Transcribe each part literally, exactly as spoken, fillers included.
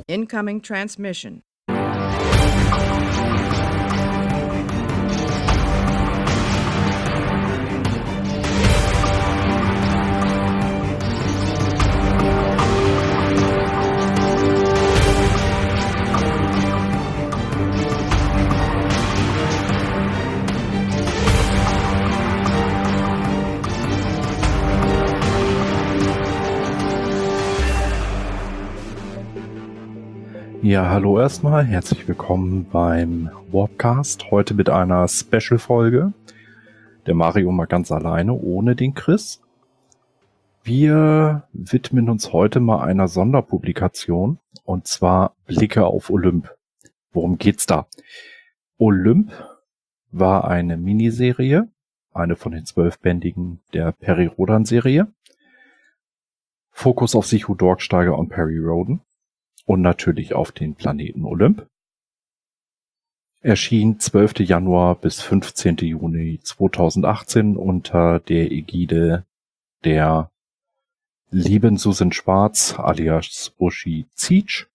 Incoming transmission. Ja, hallo erstmal, herzlich willkommen beim Warpcast, heute mit einer Special-Folge. Der Mario mal ganz alleine, ohne den Chris. Wir widmen uns heute mal einer Sonderpublikation, und zwar Blicke auf Olymp. Worum geht's da? Olymp war eine Miniserie, eine von den zwölfbändigen der Perry Rhodan-Serie. Fokus auf Sichu Dorksteiger und Perry Rhodan. Und natürlich auf den Planeten Olymp. Erschien zwölften Januar bis fünfzehnten Juni zweitausendachtzehn unter der Ägide der lieben Susan Schwarz alias Uschi Zietsch.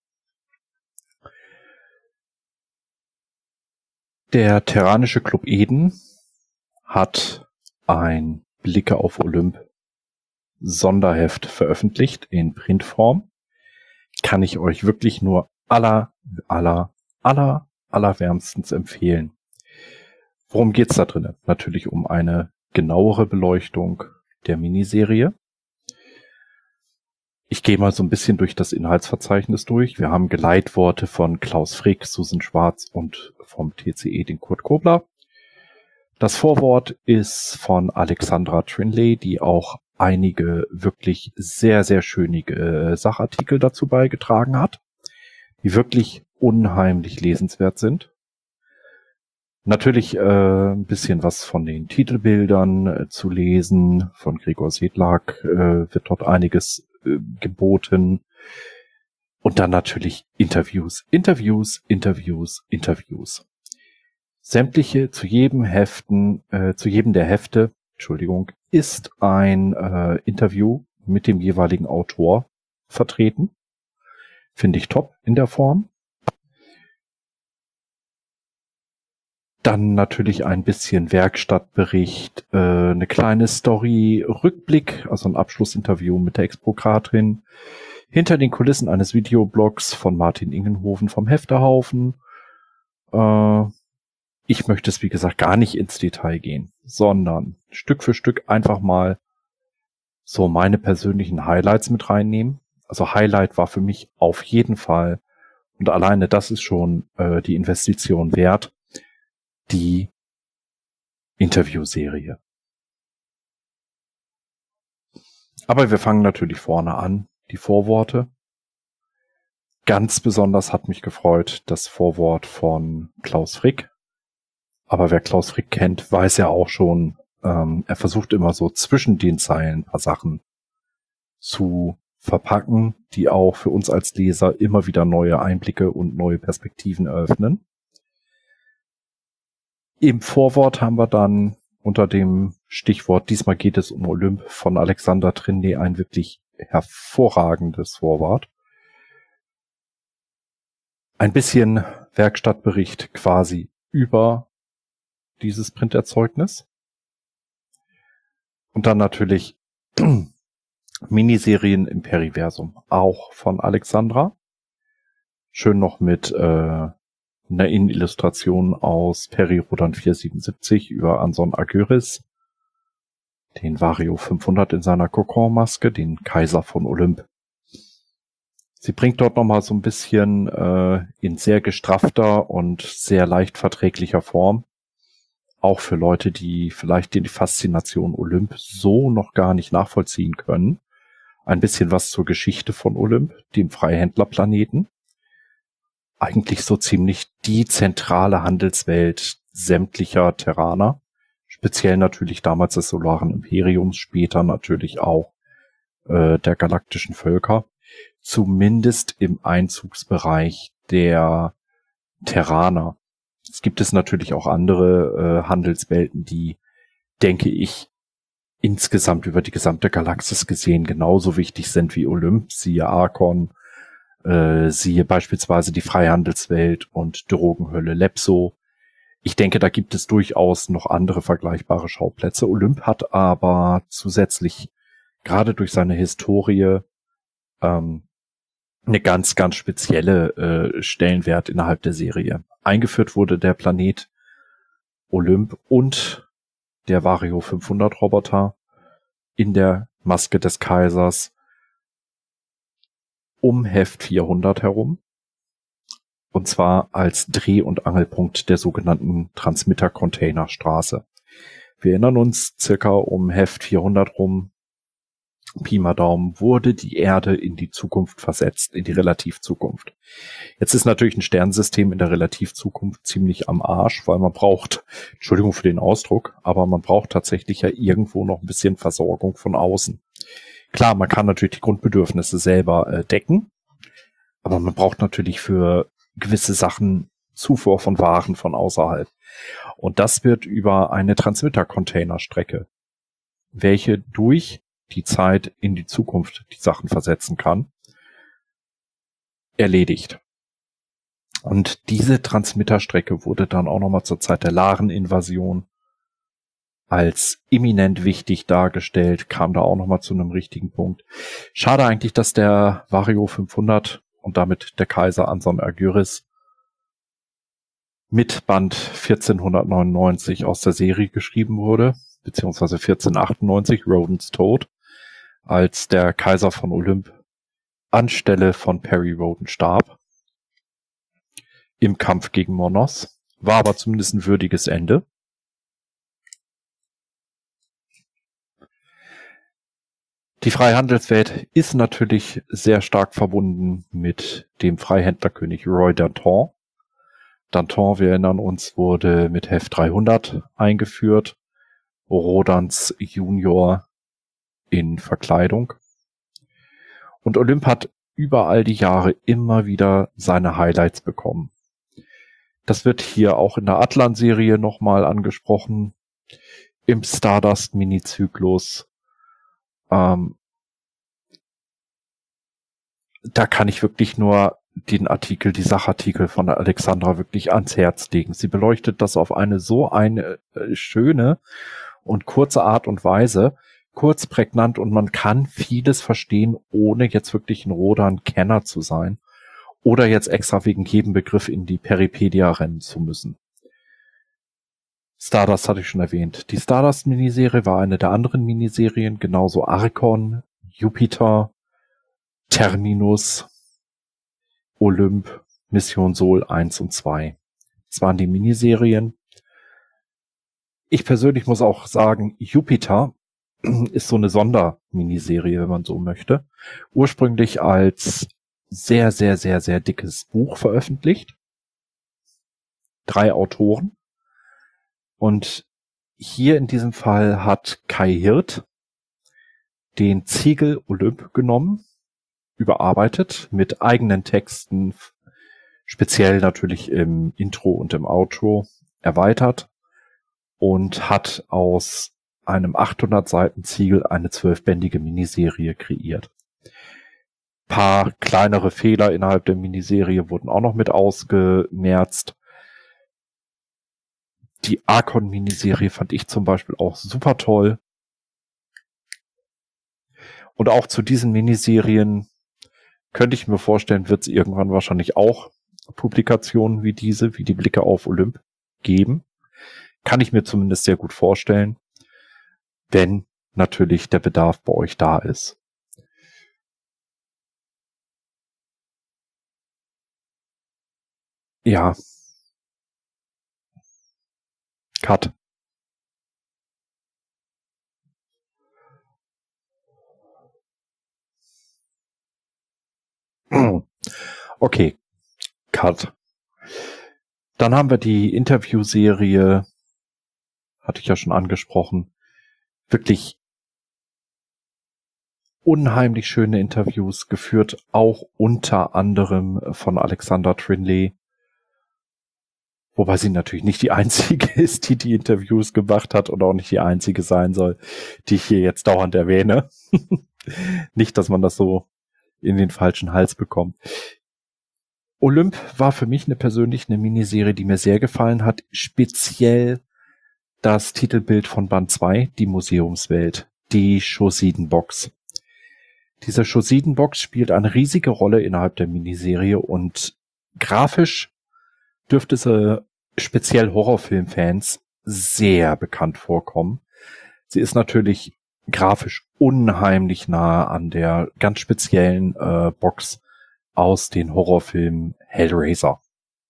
Der Terranische Club Eden hat ein Blicke auf Olymp Sonderheft veröffentlicht in Printform. Kann ich euch wirklich nur aller, aller, aller, allerwärmstens empfehlen. Worum geht's da drin? Natürlich um eine genauere Beleuchtung der Miniserie. Ich gehe mal so ein bisschen durch das Inhaltsverzeichnis durch. Wir haben Geleitworte von Klaus Frick, Susan Schwarz und vom T C E, den Kurt Kobler. Das Vorwort ist von Alexandra Trinley, die auch einige wirklich sehr, sehr schöne äh, Sachartikel dazu beigetragen hat, die wirklich unheimlich lesenswert sind. Natürlich äh, ein bisschen was von den Titelbildern äh, zu lesen. Von Gregor Sedlak äh, wird dort einiges äh, geboten. Und dann natürlich Interviews, Interviews, Interviews, Interviews. Sämtliche zu jedem Heften, äh, zu jedem der Hefte, Entschuldigung, ist ein äh, Interview mit dem jeweiligen Autor vertreten. Finde ich top in der Form. Dann natürlich ein bisschen Werkstattbericht, äh, eine kleine Story, Rückblick, also ein Abschlussinterview mit der Exprokratrin. Hinter den Kulissen eines Videoblogs von Martin Ingenhoven vom Hefterhaufen. Äh, Ich möchte es, wie gesagt, gar nicht ins Detail gehen, sondern Stück für Stück einfach mal so meine persönlichen Highlights mit reinnehmen. Also Highlight war für mich auf jeden Fall, und alleine das ist schon äh, die Investition wert, die Interviewserie. Aber wir fangen natürlich vorne an, die Vorworte. Ganz besonders hat mich gefreut das Vorwort von Klaus Frick. Aber wer Klaus Frick kennt, weiß ja auch schon, ähm, er versucht immer so zwischen den Zeilen ein paar Sachen zu verpacken, die auch für uns als Leser immer wieder neue Einblicke und neue Perspektiven eröffnen. Im Vorwort haben wir dann unter dem Stichwort "Diesmal geht es um Olymp" von Alexander Trinley ein wirklich hervorragendes Vorwort. Ein bisschen Werkstattbericht quasi über dieses Printerzeugnis. Und dann natürlich Miniserien im Periversum, auch von Alexandra. Schön noch mit äh, einer Innenillustration aus Perry Rhodan vierhundertsiebenundsiebzig über Anson Agyris, den Vario fünfhundert in seiner Kokon-Maske, den Kaiser von Olymp. Sie bringt dort nochmal so ein bisschen äh, in sehr gestraffter und sehr leicht verträglicher Form, auch für Leute, die vielleicht die Faszination Olymp so noch gar nicht nachvollziehen können, ein bisschen was zur Geschichte von Olymp, dem Freihändlerplaneten. Eigentlich so ziemlich die zentrale Handelswelt sämtlicher Terraner, speziell natürlich damals des Solaren Imperiums, später natürlich auch äh, der galaktischen Völker, zumindest im Einzugsbereich der Terraner. Es gibt es natürlich auch andere äh, Handelswelten, die, denke ich, insgesamt über die gesamte Galaxis gesehen genauso wichtig sind wie Olymp, siehe Archon, Äh, siehe beispielsweise die Freihandelswelt und Drogenhölle Lepso. Ich denke, da gibt es durchaus noch andere vergleichbare Schauplätze. Olymp hat aber zusätzlich, gerade durch seine Historie, ähm, eine ganz, ganz spezielle äh, Stellenwert innerhalb der Serie. Eingeführt wurde der Planet Olymp und der Vario fünfhundert Roboter in der Maske des Kaisers um Heft vierhundert herum. Und zwar als Dreh- und Angelpunkt der sogenannten Transmitter-Container-Straße. Wir erinnern uns, circa um Heft vierhundert rum, Pi mal Daumen, wurde die Erde in die Zukunft versetzt, in die Relativzukunft. Jetzt ist natürlich ein Sternensystem in der Relativzukunft ziemlich am Arsch, weil man braucht, Entschuldigung für den Ausdruck, aber man braucht tatsächlich ja irgendwo noch ein bisschen Versorgung von außen. Klar, man kann natürlich die Grundbedürfnisse selber äh, decken, aber man braucht natürlich für gewisse Sachen Zufuhr von Waren von außerhalb. Und das wird über eine Transmitter-Container-Strecke, welche durch die Zeit in die Zukunft die Sachen versetzen kann, erledigt. Und diese Transmitterstrecke wurde dann auch nochmal zur Zeit der Laren-Invasion als eminent wichtig dargestellt, kam da auch nochmal zu einem richtigen Punkt. Schade eigentlich, dass der Vario fünfhundert und damit der Kaiser Anson Agyris mit Band vierzehnhundertneunundneunzig aus der Serie geschrieben wurde, beziehungsweise vierzehnhundertachtundneunzig, Rodens Tod, als der Kaiser von Olymp anstelle von Perry Rhodan starb im Kampf gegen Monos. War aber zumindest ein würdiges Ende. Die Freihandelswelt ist natürlich sehr stark verbunden mit dem Freihändlerkönig Roy Danton. Danton, wir erinnern uns, wurde mit Heft dreihundert eingeführt. Rodans Junior in Verkleidung. Und Olymp hat überall die Jahre immer wieder seine Highlights bekommen. Das wird hier auch in der Atlan-Serie nochmal angesprochen. Im Stardust-Mini-Zyklus. Ähm, da kann ich wirklich nur den Artikel, die Sachartikel von der Alexandra wirklich ans Herz legen. Sie beleuchtet das auf eine so eine äh, schöne und kurze Art und Weise, kurz, prägnant, und man kann vieles verstehen, ohne jetzt wirklich ein Rodan-Kenner zu sein oder jetzt extra wegen jedem Begriff in die Peripedia rennen zu müssen. Stardust hatte ich schon erwähnt. Die Stardust-Miniserie war eine der anderen Miniserien, genauso Archon, Jupiter, Terminus, Olymp, Mission Sol eins und zwei. Das waren die Miniserien. Ich persönlich muss auch sagen, Jupiter ist so eine Sonderminiserie, wenn man so möchte. Ursprünglich als sehr, sehr, sehr, sehr dickes Buch veröffentlicht. Drei Autoren. Und hier in diesem Fall hat Kai Hirt den Ziegel Olymp genommen, überarbeitet mit eigenen Texten, speziell natürlich im Intro und im Outro erweitert und hat aus einem achthundert Seiten Ziegel eine zwölfbändige Miniserie kreiert. Paar kleinere Fehler innerhalb der Miniserie wurden auch noch mit ausgemerzt. Die Archon-Miniserie fand ich zum Beispiel auch super toll. Und auch zu diesen Miniserien könnte ich mir vorstellen, wird es irgendwann wahrscheinlich auch Publikationen wie diese, wie die Blicke auf Olymp geben. Kann ich mir zumindest sehr gut vorstellen, wenn natürlich der Bedarf bei euch da ist. Ja. Cut. Okay. Cut. Dann haben wir die Interviewserie, hatte ich ja schon angesprochen, wirklich unheimlich schöne Interviews geführt, auch unter anderem von Alexandra Trinley, wobei sie natürlich nicht die einzige ist, die die Interviews gemacht hat und auch nicht die einzige sein soll, die ich hier jetzt dauernd erwähne. Nicht, dass man das so in den falschen Hals bekommen. Olymp war für mich eine persönlich eine Miniserie, die mir sehr gefallen hat. Speziell das Titelbild von Band zwei, die Museumswelt, die Chosiden-Box. Diese Chosiden-Box spielt eine riesige Rolle innerhalb der Miniserie und grafisch dürfte sie speziell Horrorfilmfans sehr bekannt vorkommen. Sie ist natürlich grafisch unheimlich nah an der ganz speziellen äh, Box aus den Horrorfilmen Hellraiser.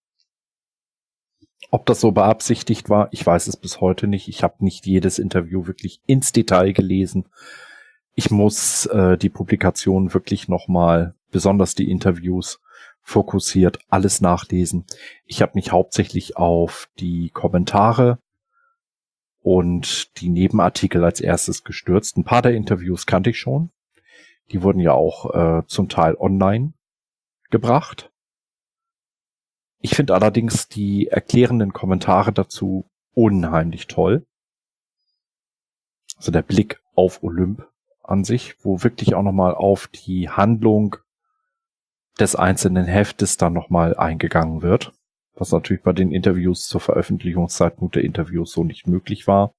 Ob das so beabsichtigt war, ich weiß es bis heute nicht. Ich habe nicht jedes Interview wirklich ins Detail gelesen. Ich muss äh, die Publikation wirklich nochmal, besonders die Interviews, fokussiert alles nachlesen. Ich habe mich hauptsächlich auf die Kommentare und die Nebenartikel als erstes gestürzt. Ein paar der Interviews kannte ich schon. Die wurden ja auch äh, zum Teil online gebracht. Ich finde allerdings die erklärenden Kommentare dazu unheimlich toll. Also der Blick auf Olymp an sich, wo wirklich auch nochmal auf die Handlung des einzelnen Heftes dann nochmal eingegangen wird. Was natürlich bei den Interviews zur Veröffentlichungszeitpunkt der Interviews so nicht möglich war.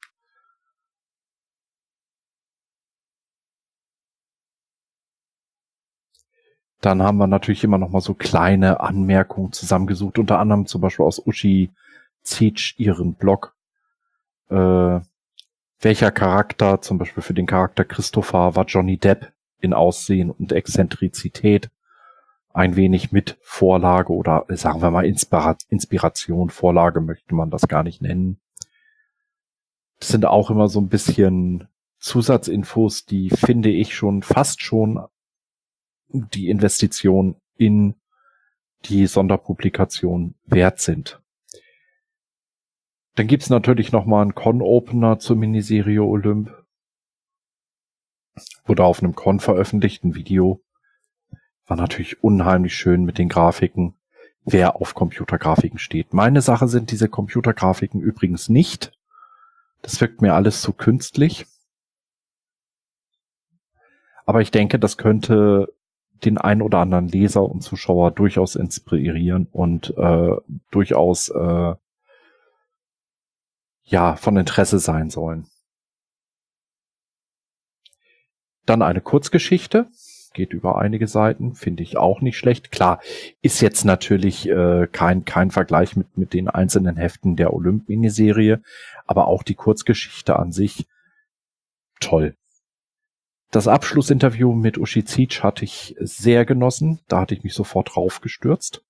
Dann haben wir natürlich immer noch mal so kleine Anmerkungen zusammengesucht, unter anderem zum Beispiel aus Uschi Zietsch ihren Blog. Äh, welcher Charakter, zum Beispiel für den Charakter Christopher, war Johnny Depp in Aussehen und Exzentrizität ein wenig mit Vorlage oder sagen wir mal Inspira- Inspiration, Vorlage möchte man das gar nicht nennen. Das sind auch immer so ein bisschen Zusatzinfos, die finde ich schon fast schon die Investition in die Sonderpublikation wert sind. Dann gibt's natürlich noch mal einen Con-Opener zur Miniserie Olymp. Wurde auf einem Con veröffentlichten Video. War natürlich unheimlich schön mit den Grafiken. Wer auf Computergrafiken steht. Meine Sache sind diese Computergrafiken übrigens nicht. Das wirkt mir alles zu künstlich. Aber ich denke, das könnte den ein oder anderen Leser und Zuschauer durchaus inspirieren und äh, durchaus äh, ja von Interesse sein sollen. Dann eine Kurzgeschichte, geht über einige Seiten, finde ich auch nicht schlecht. Klar, ist jetzt natürlich äh, kein kein Vergleich mit mit den einzelnen Heften der Olymp-Miniserie, aber auch die Kurzgeschichte an sich toll. Das Abschlussinterview mit Uschi Zietsch hatte ich sehr genossen. Da hatte ich mich sofort drauf gestürzt.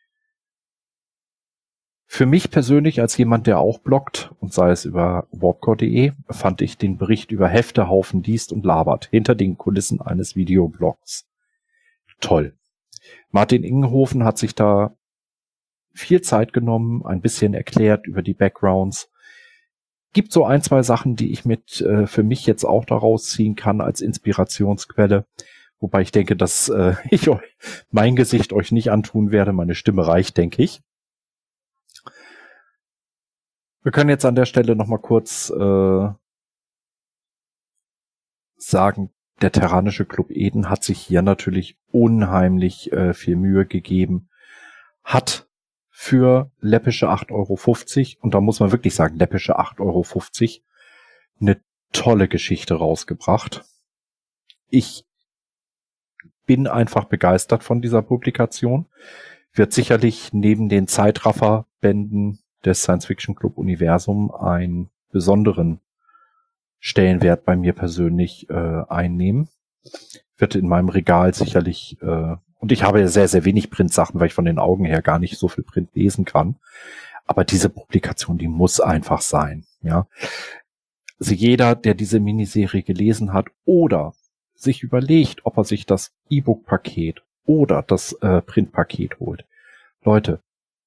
Für mich persönlich, als jemand, der auch bloggt, und sei es über warpcore punkt de, fand ich den Bericht über Heftehaufen liest und labert hinter den Kulissen eines Videoblogs toll. Martin Ingenhofen hat sich da viel Zeit genommen, ein bisschen erklärt über die Backgrounds. Gibt so ein, zwei Sachen, die ich mit äh, für mich jetzt auch daraus ziehen kann als Inspirationsquelle. Wobei ich denke, dass äh, ich euch, mein Gesicht euch nicht antun werde. Meine Stimme reicht, denke ich. Wir können jetzt an der Stelle noch mal kurz äh, sagen, der Terranische Club Eden hat sich hier natürlich unheimlich äh, viel Mühe gegeben. Hat für läppische acht Euro fünfzig, und da muss man wirklich sagen, läppische acht Euro fünfzig, eine tolle Geschichte rausgebracht. Ich bin einfach begeistert von dieser Publikation. Wird sicherlich neben den Zeitraffer-Bänden des Science-Fiction-Club-Universum einen besonderen Stellenwert bei mir persönlich äh, einnehmen. Wird in meinem Regal sicherlich, äh, und ich habe ja sehr, sehr wenig Printsachen, weil ich von den Augen her gar nicht so viel Print lesen kann. Aber diese Publikation, die muss einfach sein. Ja, also jeder, der diese Miniserie gelesen hat oder sich überlegt, ob er sich das E-Book-Paket oder das äh, Printpaket holt. Leute,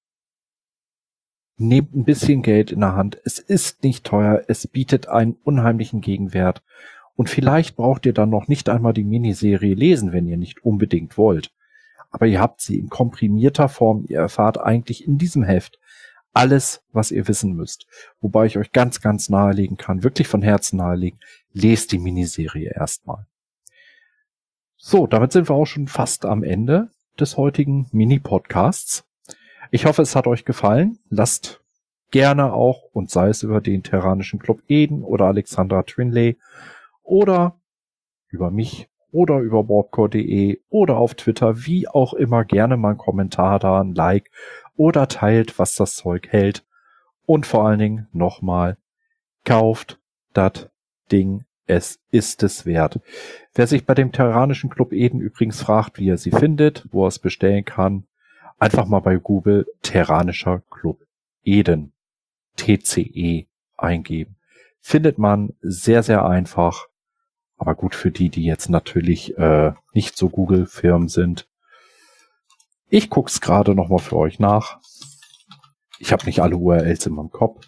nehmt ein bisschen Geld in der Hand. Es ist nicht teuer. Es bietet einen unheimlichen Gegenwert. Und vielleicht braucht ihr dann noch nicht einmal die Miniserie lesen, wenn ihr nicht unbedingt wollt. Aber ihr habt sie in komprimierter Form. Ihr erfahrt eigentlich in diesem Heft alles, was ihr wissen müsst. Wobei ich euch ganz, ganz nahelegen kann, wirklich von Herzen nahelegen, lest die Miniserie erstmal. So, damit sind wir auch schon fast am Ende des heutigen Mini-Podcasts. Ich hoffe, es hat euch gefallen. Lasst gerne auch, und sei es über den Terranischen Club Eden oder Alexandra Twinley oder über mich oder über warpcore punkt de oder auf Twitter, wie auch immer, gerne mal einen Kommentar da, ein Like oder teilt, was das Zeug hält. Und vor allen Dingen nochmal, kauft das Ding, es ist es wert. Wer sich bei dem Terranischen Club Eden übrigens fragt, wie er sie findet, wo er es bestellen kann, einfach mal bei Google Terranischer Club Eden, T C E, eingeben. Findet man sehr, sehr einfach. Aber gut, für die, die jetzt natürlich äh, nicht so Google-Firmen sind. Ich guck's gerade nochmal für euch nach. Ich habe nicht alle U R Ls in meinem Kopf.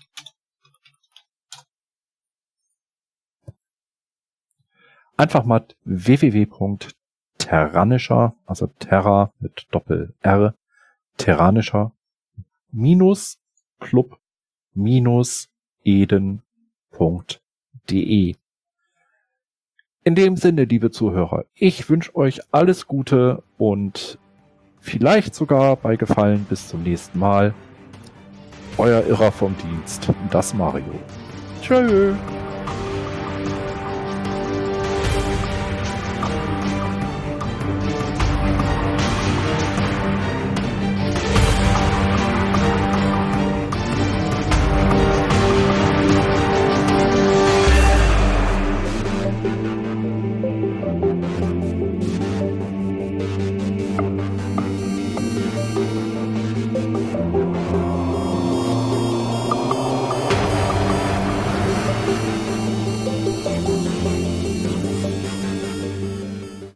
Einfach mal w w w punkt terranischer, also Terra mit Doppel-R, terranischer minus Club minus Eden punkt de. In dem Sinne, liebe Zuhörer, ich wünsche euch alles Gute und vielleicht sogar bei Gefallen bis zum nächsten Mal. Euer Irrer vom Dienst, das Mario. Tschö.